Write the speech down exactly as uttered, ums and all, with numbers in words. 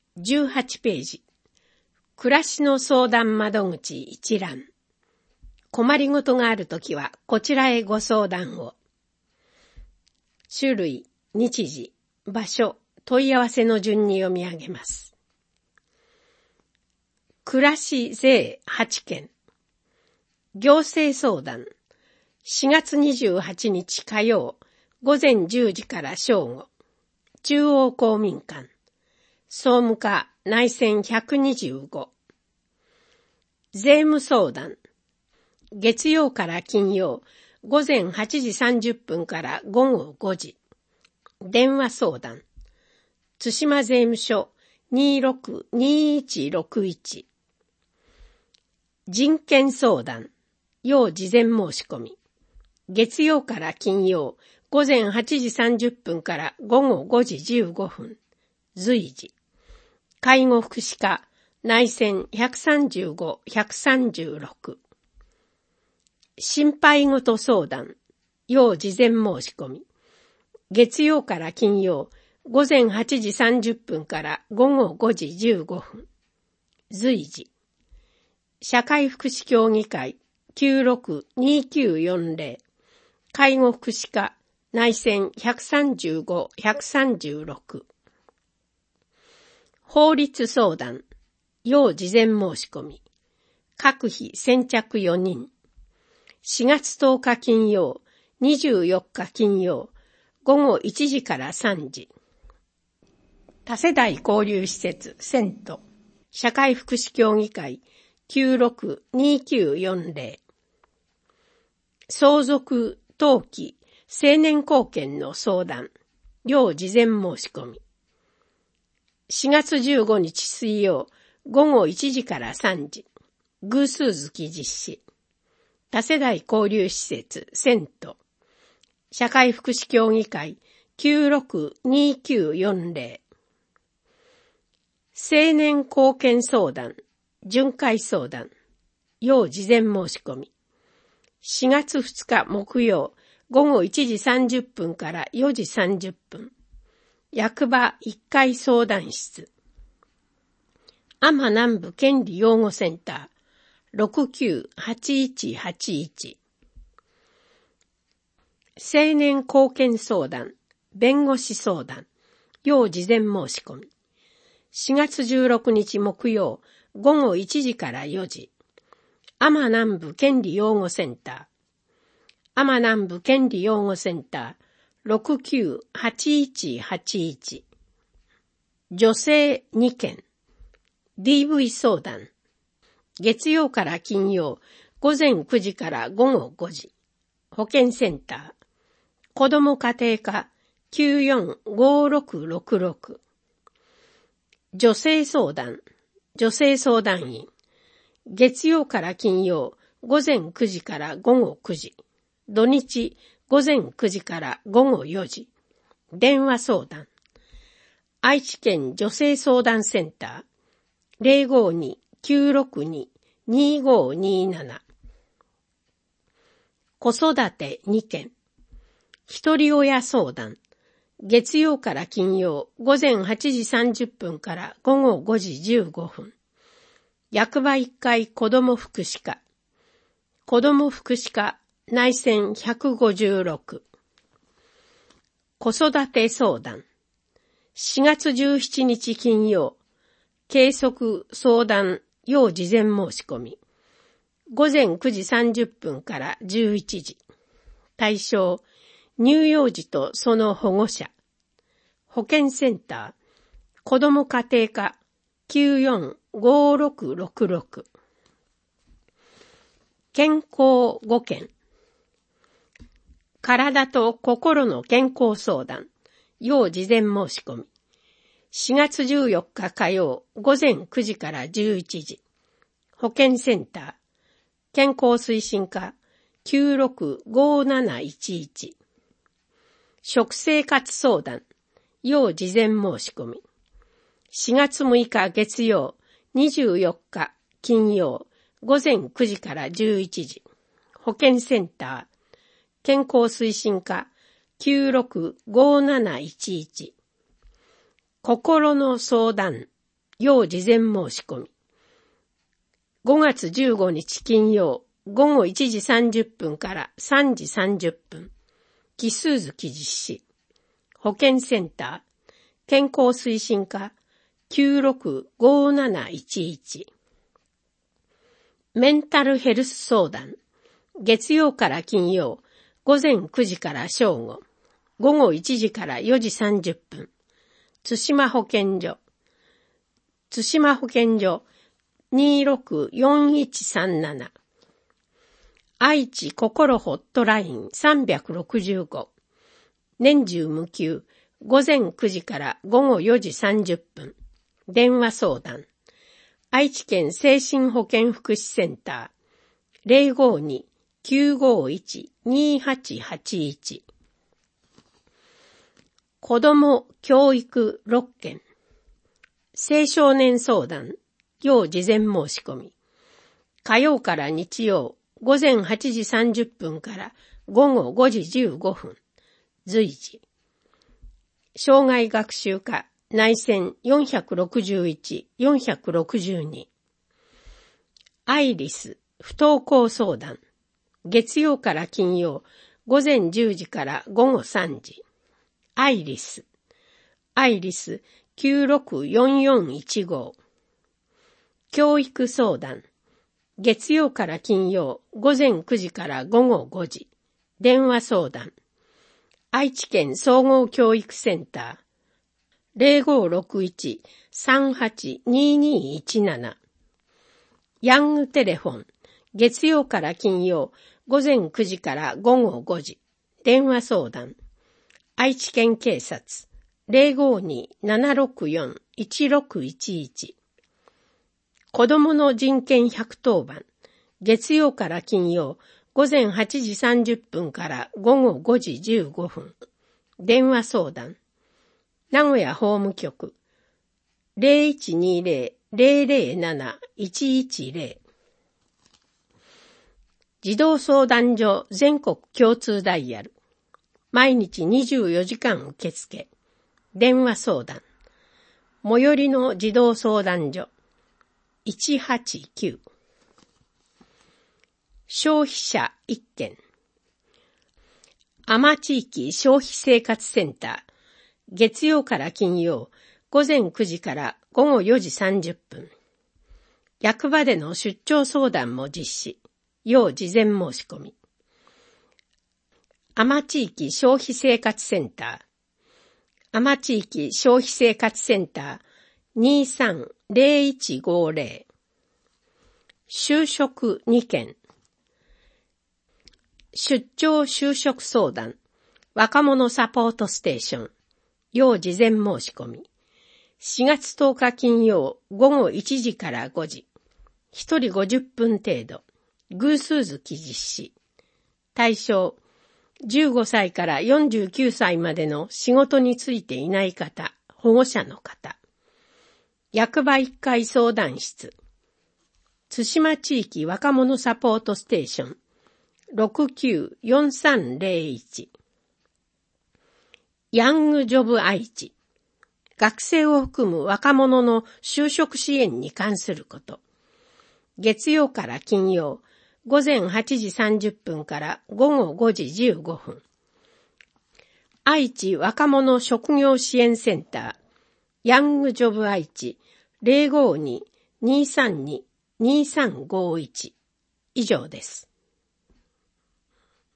じゅうはちページ。暮らしの相談窓口一覧。困りごとがあるときはこちらへご相談を。種類、日時、場所、問い合わせの順に読み上げます。暮らし税はちけん。行政相談。しがつにじゅうはちにち火曜、午前じゅうじから正午。中央公民館。総務課内線ひゃくにじゅうご。税務相談。月曜から金曜、午前はちじさんじゅっぷんから午後ごじ。電話相談。津島税務署 にーろくにーいちろくいち。人権相談。要事前申し込み。月曜から金曜、午前はちじさんじゅっぷんから午後ごじじゅうごふん。随時。介護福祉課内線ひゃくさんじゅうご、ひゃくさんじゅうろく。心配事相談。要事前申し込み。月曜から金曜、午前はちじさんじゅっぷんから午後ごじじゅうごふん。随時。社会福祉協議会きゅうろくにきゅうよんぜろ。介護福祉課内線ひゃくさんじゅうご、ひゃくさんじゅうろく。法律相談。要事前申し込み。各日先着よにん。しがつとおか金曜、にじゅうよっか金曜、午後いちじからさんじ。多世代交流施設セント。社会福祉協議会きゅうろくにきゅうよんぜろ。相続登記成年後見の相談。要事前申し込み。しがつじゅうごにち水曜、午後いちじからさんじ。偶数月実施。多世代交流施設セント。社会福祉協議会きゅうろくにきゅうよんぜろ。成年後見相談。巡回相談。要事前申し込み。しがつふつか木曜、午後いちじさんじゅっぷんからよじさんじゅっぷん。役場いっかい相談室。安間南部権利擁護センター ろくきゅうはちいちはちいち。成年後見相談、弁護士相談、要事前申し込み。しがつじゅうろくにち木曜、午後いちじからよじ。安間南部権利擁護センター。安間南部権利擁護センターろくきゅうはちいちはちいち。女性にけん。ディーブイ 相談。月曜から金曜、午前くじから午後ごじ。保健センター。子ども家庭課きゅうよんごろくろくろく。女性相談。女性相談員。月曜から金曜、午前くじから午後くじ。土日、午前くじから午後よじ。電話相談。愛知県女性相談センター。ぜろごにきゅうろくににごになな。子育てにけん。一人親相談。月曜から金曜、午前はちじさんじゅっぷんから午後ごじじゅうごふん。役場いっかい子ども福祉課。子ども福祉課内線ひゃくごじゅうろく。子育て相談。しがつじゅうしちにち金曜。計測相談要事前申し込み。午前くじさんじゅっぷんからじゅういちじ。対象、乳幼児とその保護者。保健センター、子ども家庭課きゅうよんごろくろくろく。健康ごけん。体と心の健康相談要事前申し込み。しがつじゅうよっか火曜、午前くじからじゅういちじ。保健センター、健康推進課きゅうろくごなないちいち。食生活相談、要事前申し込み。しがつむいか月曜、にじゅうよっか金曜、午前くじからじゅういちじ。保健センター、健康推進課きゅうろくごなないちいち。心の相談要事前申し込み。ごがつじゅうごにち金曜、ごごいちじさんじゅっぷんからさんじさんじゅっぷん。奇数月実施。保健センター、健康推進課きゅうろくごなないちいち。メンタルヘルス相談。月曜から金曜、ごぜんくじから正午、ごごいちじからよじさんじゅっぷん。津島保健所。津島保健所にろくよんいちさんなな。愛知心ホットラインさんろくご。年中無休、ごぜんくじからごごよじさんじゅっぷん。電話相談。愛知県精神保健福祉センター ゼロごに きゅうごいち にはちはちいち。子ども教育ろっけん。青少年相談、要事前申し込み。火曜から日曜、ごぜんはちじさんじゅっぷんからごごごじじゅうごふん。随時。障害学習課内線よんろくいち、よんろくに。アイリス不登校相談。月曜から金曜、ごぜんじゅうじからごごさんじ。アイリス。アイリスきゅうろくよんよんいちご。教育相談。月曜から金曜、ごぜんくじからごごごじ。電話相談。愛知県総合教育センター。ゼロごろくいち さんはちににいちなな。ヤングテレフォン。月曜から金曜、ごぜんくじからごごごじ。電話相談。愛知県警察。ゼロごに ななろくよん いちろくいちいち。子どもの人権ひゃくとおばん。月曜から金曜、ごぜんはちじさんじゅっぷんからごごごじじゅうごふん。電話相談。名古屋法務局。ゼロいちにゼロ ゼロゼロなないちいちゼロ。児童相談所全国共通ダイヤル。毎日にじゅうよじかん受付。電話相談。最寄りの児童相談所。いちはちきゅう。消費者いっけん。阿摩地域消費生活センター。月曜から金曜、ごぜんくじからごごよじさんじゅっぷん。役場での出張相談も実施。要事前申し込み。阿摩地域消費生活センター。阿摩地域消費生活センターにさんゼロいちごゼロ。就職にけん。出張就職相談。若者サポートステーション。要事前申し込み。しがつとおか金曜ごごいちじからごじ。ひとりごじゅっぷん程度。偶数月実施。対象。じゅうごさいからよんじゅうきゅうさいまでの仕事についていない方、保護者の方。役場いっかい相談室。津島地域若者サポートステーション。ろくきゅうよんさんゼロいち。ヤングジョブ愛知。学生を含む若者の就職支援に関すること。月曜から金曜、ごぜんはちじさんじゅっぷんからごごごじじゅうごふん。愛知若者職業支援センター。ヤングジョブ愛知ゼロごに にさんに にさんごいち。以上です。